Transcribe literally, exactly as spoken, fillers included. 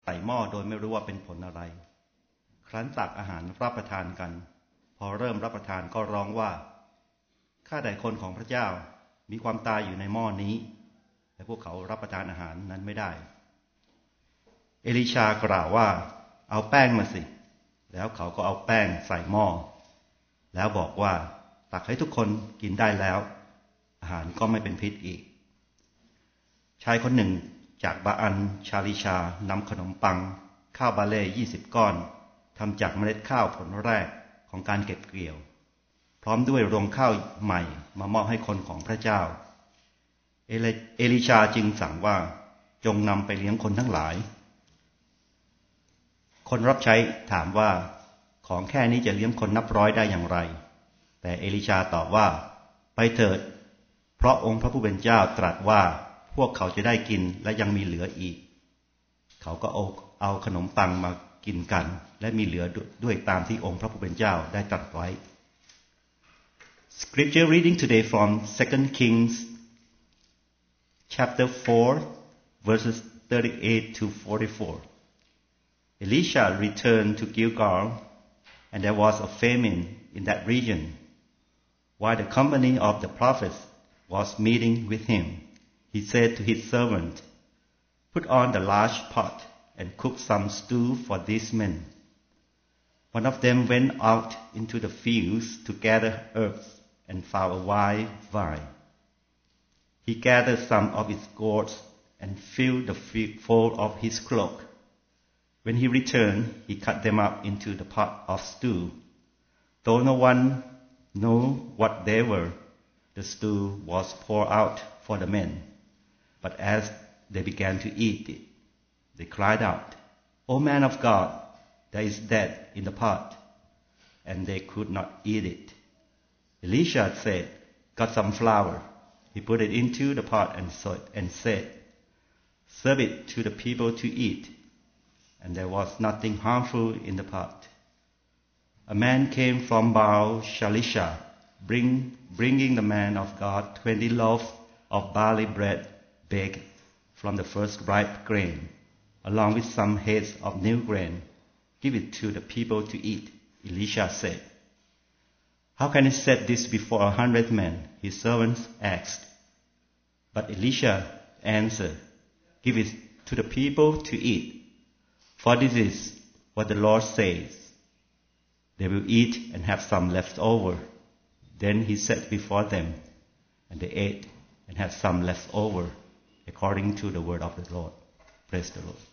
ใส่หม้อโดยไม่รู้ว่าเป็นผลอะไรครั้นตักอาหารรับประทานกันพอเริ่มรับประทานก็ร้องว่าข้าแต่คนของพระเจ้ามีความตายอยู่ในหม้อนี้แต่พวกเขารับประทานอาหารนั้นไม่ได้เอลิชากล่าวว่าเอาแป้งมาสิแล้วเขาก็เอาแป้งใส่หม้อแล้วบอกว่าตักให้ทุกคนกินได้แล้วอาหารก็ไม่เป็นพิษอีกชายคนหนึ่งจากบาอันชาลิชานำขนมปังข้าวบาเล่ยี่สิบก้อนทำจากเมล็ดข้าวผลแรกของการเก็บเกี่ยวพร้อมด้วยรวงข้าวใหม่มามอบให้คนของพระเจ้าเอลิชาจึงสั่งว่าจงนำไปเลี้ยงคนทั้งหลายคนรับใช้ถามว่าของแค่นี้จะเลี้ยงคนนับร้อยได้อย่างไรแต่เอลิชาตอบว่าไปเถิดเพราะองค์พระผู้เป็นเจ้าตรัสว่าพวกเขาจะได้กินและยังมีเหลืออีกเขาก็เอาเอาขนมปังมากินกันและมีเหลือด้วยตามที่องค์พระผู้เป็นเจ้าได้ตรัสไว้ Scripture reading today from Second Kings chapter four verses thirty-eight to forty-four. Elisha returned to Gilgal and there was a famine in that region. While the company of the prophets was meeting with him, he said to his servant, Put on the large pot and cook some stew for these men. One of them went out into the fields to gather herbs and found a wild vine. He gathered some of its gourds and filled the fold of his cloak. When he returned, he cut them up into the pot of stew. Though no one knew what they were, the stew was poured out for the men. But as they began to eat it, they cried out, O man of God, there is death in the pot. And they could not eat it. Elisha said, Got some flour. He put it into the pot and said, Serve it to the people to eat. And there was nothing harmful in the pot. A man came from Baal Shalisha, bring, bringing the man of God twenty loaves of barley bread baked from the first ripe grain, along with some heads of new grain. Give it to the people to eat, Elisha said. How can he set this before a hundred men? His servants asked. But Elisha answered, Give it to the people to eat. For this is what the Lord says. They will eat and have some left over. Then he set before them, and they ate and had some left over, according to the word of the Lord. Praise the Lord.